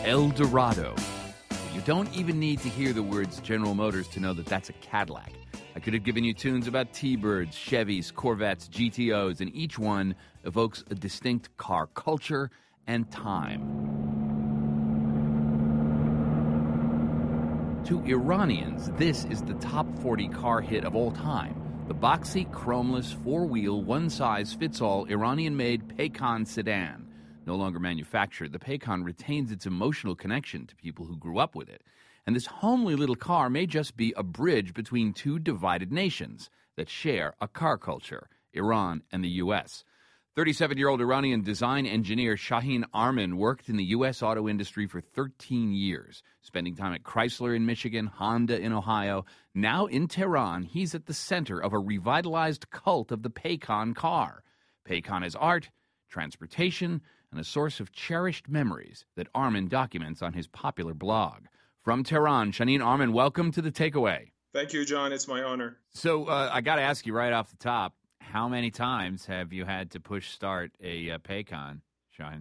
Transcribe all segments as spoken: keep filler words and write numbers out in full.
El Dorado. You don't even need to hear the words General Motors to know that that's a Cadillac. I could have given you tunes about T-Birds, Chevys, Corvettes, G T Os, and each one evokes a distinct car culture and time. To Iranians, this is the top forty car hit of all time. The boxy, chromeless, four-wheel, one-size-fits-all Iranian-made Paykan sedan. No longer manufactured, the Paykan retains its emotional connection to people who grew up with it. And this homely little car may just be a bridge between two divided nations that share a car culture, Iran and the U S thirty-seven-year-old Iranian design engineer Shaheen Arman worked in the U S auto industry for thirteen years, spending time at Chrysler in Michigan, Honda in Ohio. Now in Tehran, he's at the center of a revitalized cult of the Paykan car. Paykan is art, transportation, and a source of cherished memories that Arman documents on his popular blog. From Tehran, Shaheen Arman, welcome to The Takeaway. Thank you, John. It's my honor. So uh, I got to ask you right off the top, how many times have you had to push start a uh, Paykan, Shaheen?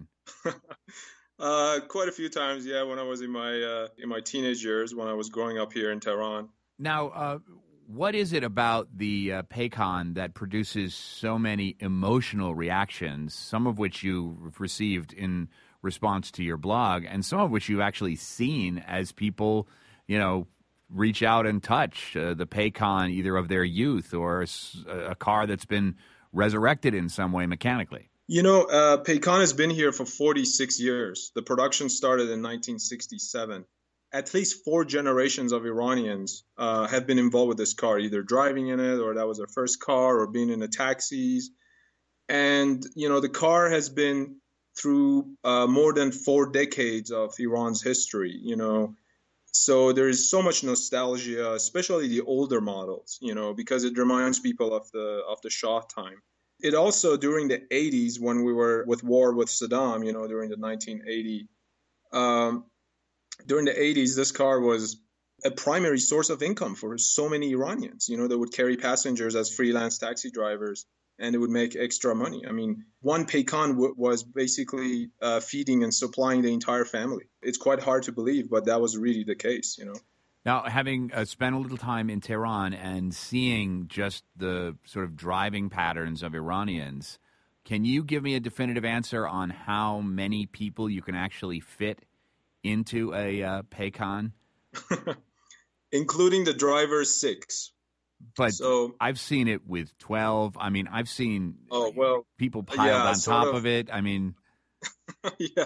uh, quite a few times, yeah, when I was in my uh, in my teenage years, when I was growing up here in Tehran. Now, uh, what is it about the uh, Paykan that produces so many emotional reactions, some of which you've received in response to your blog, and some of which you've actually seen as people, you know, reach out and touch uh, the Paykan either of their youth or a, a car that's been resurrected in some way mechanically? You know, uh, Paykan has been here for forty-six years. The production started in nineteen sixty-seven. At least four generations of Iranians uh, have been involved with this car, either driving in it or that was their first car or being in the taxis. And, you know, the car has been through uh, more than four decades of Iran's history, you know. So there is so much nostalgia, especially the older models, you know, because it reminds people of the of the Shah time. It also, during the eighties, when we were with war with Saddam, you know, during the nineteen eighty, um, during the eighties, this car was a primary source of income for so many Iranians. You know, they would carry passengers as freelance taxi drivers, and it would make extra money. I mean, one Paykan w- was basically uh, feeding and supplying the entire family. It's quite hard to believe, but that was really the case, you know. Now, having uh, spent a little time in Tehran and seeing just the sort of driving patterns of Iranians, can you give me a definitive answer on how many people you can actually fit into a uh, Paykan? Including the driver, six. But so, I've seen it with twelve. I mean, I've seen oh, well, people piled yeah, on top of, of it. I mean, yeah.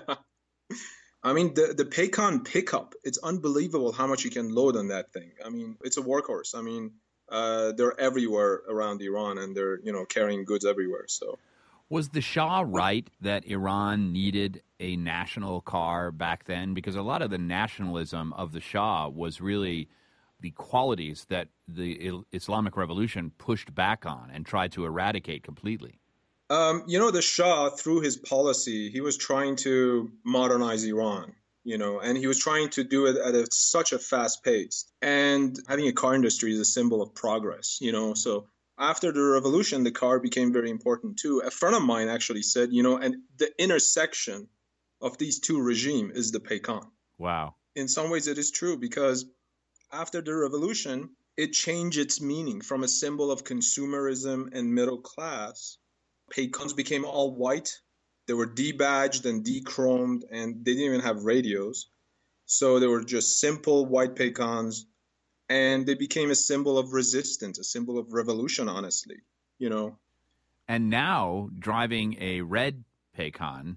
I mean, the, the Paykan pickup, it's unbelievable how much you can load on that thing. I mean, it's a workhorse. I mean, uh, they're everywhere around Iran, and they're, you know, carrying goods everywhere. So, was the Shah right that Iran needed a national car back then? Because a lot of the nationalism of the Shah was really the qualities that the Islamic Revolution pushed back on and tried to eradicate completely. Um, you know, the Shah, through his policy, he was trying to modernize Iran, you know, and he was trying to do it at a, such a fast pace. And having a car industry is a symbol of progress, you know. So after the revolution, the car became very important too. A friend of mine actually said, you know, and the intersection of these two regimes is the Paykan. Wow. In some ways it is true, because after the revolution, it changed its meaning from a symbol of consumerism and middle class. Paykans became all white. They were debadged and de-chromed, and they didn't even have radios. So they were just simple white Paykans, and they became a symbol of resistance, a symbol of revolution, honestly, you know. And now driving a red Paykan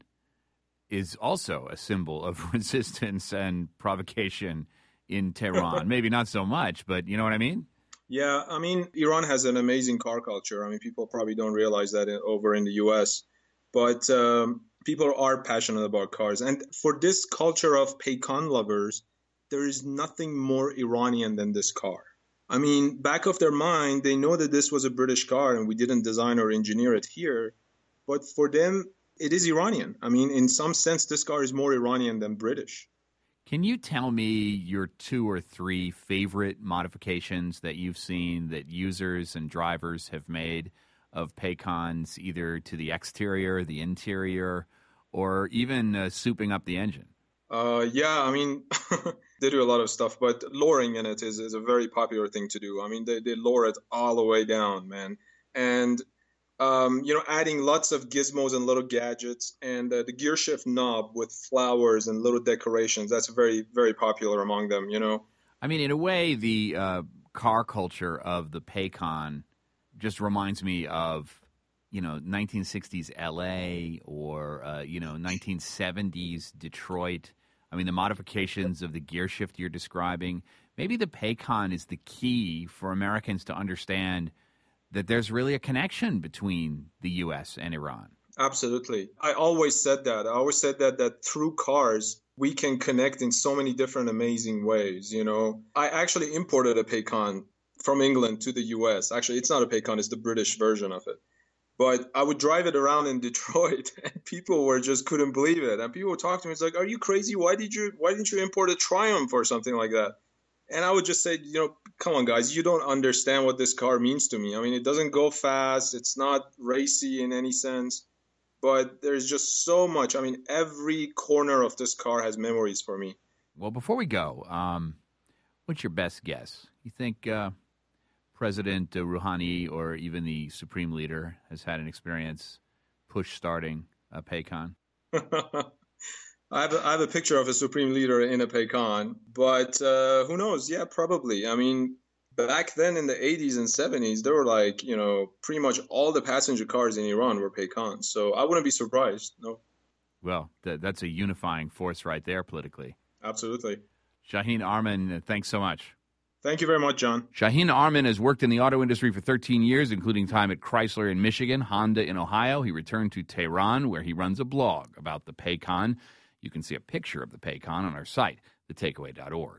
is also a symbol of resistance and provocation in Tehran. Maybe not so much, but you know what I mean? Yeah, I mean, Iran has an amazing car culture. I mean, people probably don't realize that in, over in the U S, but um, people are passionate about cars. And for this culture of Paykan lovers, there is nothing more Iranian than this car. I mean, back of their mind, they know that this was a British car and we didn't design or engineer it here. But for them, it is Iranian. I mean, in some sense, this car is more Iranian than British. Can you tell me your two or three favorite modifications that you've seen that users and drivers have made of Paykans, either to the exterior, the interior, or even uh, souping up the engine? Uh, yeah, I mean, they do a lot of stuff, but lowering in it is, is a very popular thing to do. I mean, they, they lower it all the way down, man. And, um, you know, adding lots of gizmos and little gadgets and uh, the gear shift knob with flowers and little decorations, that's very, very popular among them, you know? I mean, in a way, the uh, car culture of the Paycon just reminds me of, you know, nineteen sixties L A or, uh, you know, nineteen seventies Detroit. I mean, the modifications of the gear shift you're describing. Maybe the Paycon is the key for Americans to understand that there's really a connection between the U S and Iran. Absolutely. I always said that. I always said that, that through cars, we can connect in so many different amazing ways, you know. I actually imported a Paycon from England to the U S. Actually, it's not a Paycon, it's the British version of it. But I would drive it around in Detroit, and people were just couldn't believe it. And people would talk to me. It's like, "Are you crazy? Why did you? Why didn't you import a Triumph or something like that?" And I would just say, you know, come on, guys, you don't understand what this car means to me. I mean, it doesn't go fast. It's not racy in any sense. But there's just so much. I mean, every corner of this car has memories for me. Well, before we go, um, what's your best guess? You think uh, President Rouhani or even the Supreme Leader has had an experience push-starting a Paycon? I have, a, I have a picture of a Supreme Leader in a Paycon, but uh, who knows? Yeah, probably. I mean, back then in the eighties and seventies, there were like, you know, pretty much all the passenger cars in Iran were Paycons. So I wouldn't be surprised, no. Well, th- that's a unifying force right there politically. Absolutely. Shaheen Arman, thanks so much. Thank you very much, John. Shaheen Arman has worked in the auto industry for thirteen years, including time at Chrysler in Michigan, Honda in Ohio. He returned to Tehran, where he runs a blog about the Paycon. You can see a picture of the Paycon on our site, the takeaway dot org.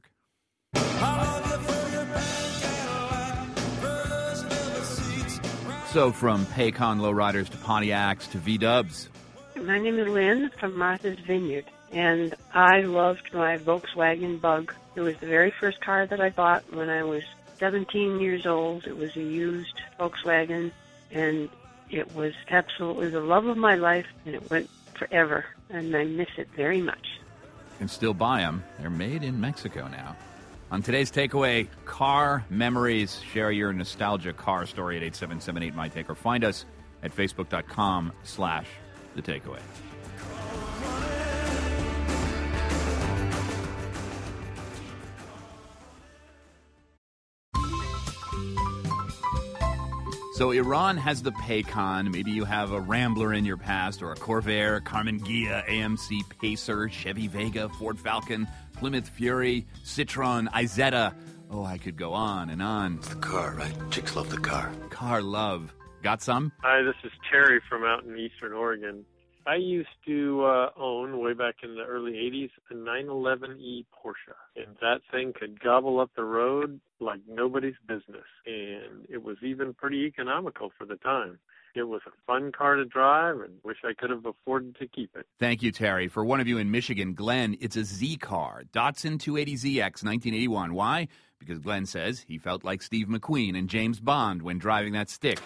So from Paycon lowriders to Pontiacs to V-dubs. My name is Lynn from Martha's Vineyard, and I loved my Volkswagen Bug. It was the very first car that I bought when I was seventeen years old. It was a used Volkswagen, and it was absolutely the love of my life, and it went forever, and I miss it very much. You can still buy them. They're made in Mexico now. On today's Takeaway, car memories. Share your nostalgia car story at eight seven seven eight, M Y take, or find us at facebook.com slash the takeaway. So Iran has the Paycon. Maybe you have a Rambler in your past, or a Corvair, Carmen Ghia, A M C Pacer, Chevy Vega, Ford Falcon, Plymouth Fury, Citroen, Isetta. Oh, I could go on and on. It's the car, right? Chicks love the car. Car love. Got some? Hi, this is Terry from out in Eastern Oregon. I used to uh, own, way back in the early eighties, a nine eleven E Porsche. And that thing could gobble up the road like nobody's business. And it was even pretty economical for the time. It was a fun car to drive, and wish I could have afforded to keep it. Thank you, Terry. For one of you in Michigan, Glenn, it's a Z car. Datsun two eighty Z X, nineteen eighty-one. Why? Because Glenn says he felt like Steve McQueen and James Bond when driving that stick.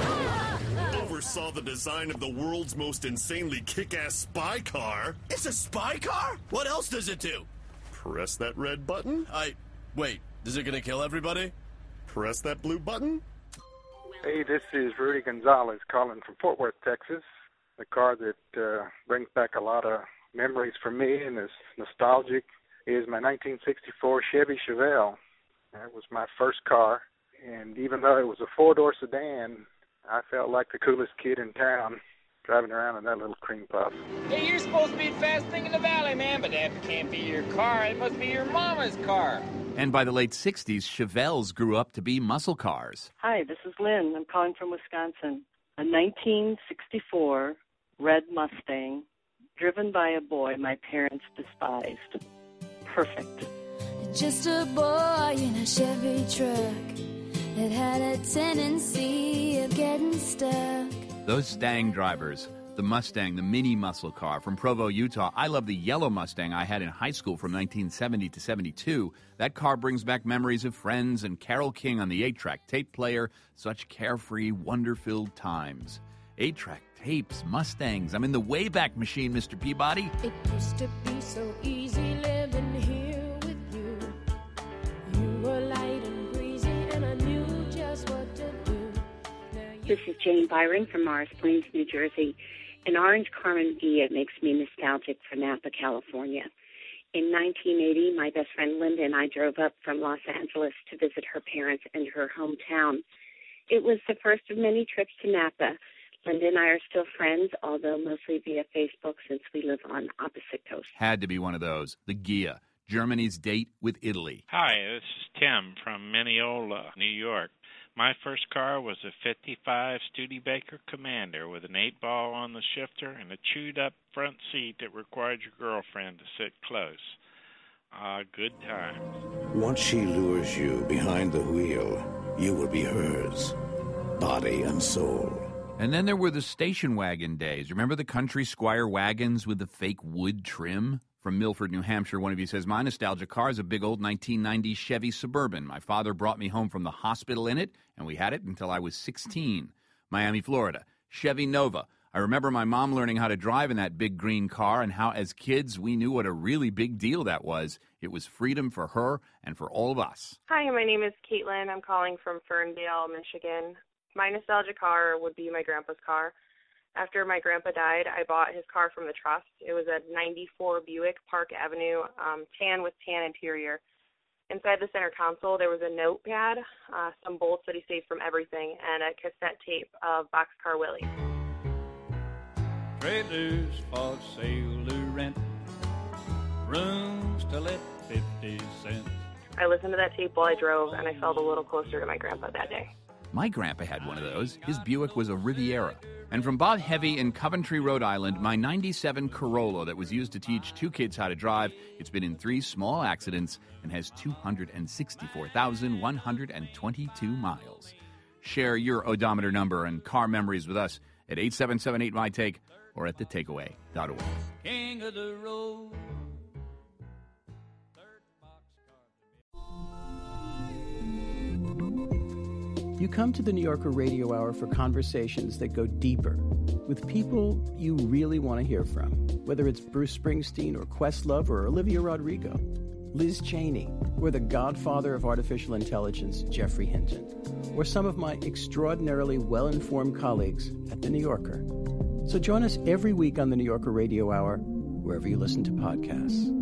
Oversaw the design of the world's most insanely kick-ass spy car. It's a spy car? What else does it do? Press that red button. I... Wait, is it gonna kill everybody? Press that blue button. Hey, this is Rudy Gonzalez calling from Fort Worth, Texas. The car that uh, brings back a lot of memories for me and is nostalgic is my nineteen sixty-four Chevy Chevelle. That was my first car, and even though it was a four-door sedan, I felt like the coolest kid in town driving around in that little cream puff. Hey, you're supposed to be the fastest thing in the valley, man, but that can't be your car. It must be your mama's car. And by the late sixties, Chevelles grew up to be muscle cars. Hi, this is Lynn. I'm calling from Wisconsin. A nineteen sixty-four red Mustang, driven by a boy my parents despised. Perfect. Just a boy in a Chevy truck that had a tendency of getting stuck. Those Stang drivers, the Mustang, the mini muscle car from Provo, Utah. I love the yellow Mustang I had in high school from nineteen seventy to seventy-two. That car brings back memories of friends and Carole King on the eight-track tape player. Such carefree, wonder-filled times. Eight-track tapes, Mustangs. I'm in the Wayback Machine, Mister Peabody. It used to be so easy living here with you. You were light and breezy, and I knew just what to do. This is Jane Byron from Morris Plains, New Jersey. An orange Carmen Ghia makes me nostalgic for Napa, California. In nineteen eighty, my best friend Linda and I drove up from Los Angeles to visit her parents in her hometown. It was the first of many trips to Napa. Linda and I are still friends, although mostly via Facebook since we live on opposite coasts. Had to be one of those. The Ghia, Germany's date with Italy. Hi, this is Tim from Mineola, New York. My first car was a fifty-five Studebaker Commander with an eight ball on the shifter and a chewed-up front seat that required your girlfriend to sit close. Ah, good times. Once she lures you behind the wheel, you will be hers, body and soul. And then there were the station wagon days. Remember the country squire wagons with the fake wood trim? From Milford, New Hampshire, one of you says, my nostalgia car is a big old nineteen nineties Chevy Suburban. My father brought me home from the hospital in it, and we had it until I was sixteen. Miami, Florida, Chevy Nova. I remember my mom learning how to drive in that big green car and how, as kids, we knew what a really big deal that was. It was freedom for her and for all of us. Hi, my name is Caitlin. I'm calling from Ferndale, Michigan. My nostalgia car would be my grandpa's car. After my grandpa died, I bought his car from the trust. It was a ninety-four Buick, Park Avenue, um, tan with tan interior. Inside the center console, there was a notepad, uh, some bolts that he saved from everything, and a cassette tape of Boxcar Willie. Trailers for sale to rent, rooms to let fifty cents. I listened to that tape while I drove, and I felt a little closer to my grandpa that day. My grandpa had one of those. His Buick was a Riviera. And from Bob Heavy in Coventry, Rhode Island, my ninety-seven Corolla that was used to teach two kids how to drive. It's been in three small accidents and has two hundred sixty-four thousand one hundred twenty-two miles. Share your odometer number and car memories with us at eight seven seven eight, M Y Take or at the takeaway dot org. King of the road. You come to the New Yorker Radio Hour for conversations that go deeper with people you really want to hear from, whether it's Bruce Springsteen or Questlove or Olivia Rodrigo, Liz Cheney, or the godfather of artificial intelligence, Jeffrey Hinton, or some of my extraordinarily well-informed colleagues at the New Yorker. So join us every week on the New Yorker Radio Hour, wherever you listen to podcasts.